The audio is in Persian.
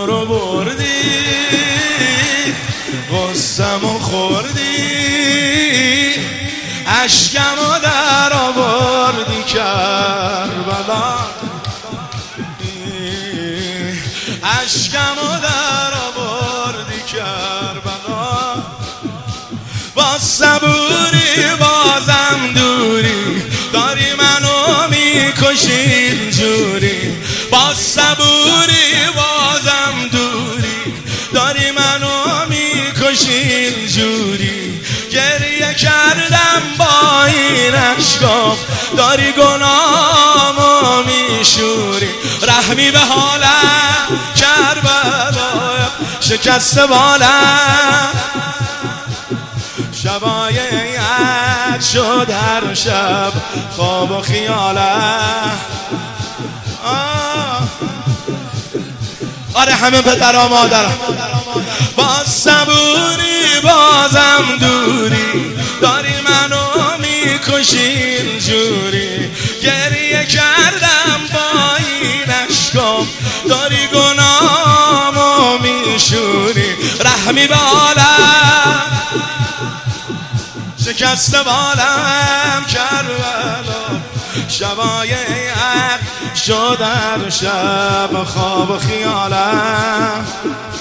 رو بردی، غصه‌مو خوردی، اشکمو در آوردی کربلا، اشکمو در آوردی کربلا. با صبوری بازم دوری، داری منو میکشی اینجوری. با صبوری بازم دوری، داری منو میکشی اینجوری. گریه کردم با این اشکام، داری گناهامو میشوری. رحمی به حالم کربلا، شکسته بالم شبای عد شد هر شب خواب و خیالم. آره همه پدرها مادرها. با صبوری بازم دوری، داری منو میکشی اینجوری. گریه کردم با این اشکام، داری گناهامو میشوری. رحمی به عالم شکسته بالم کربلا، شبای عقل شد هر شب خواب و خیالم.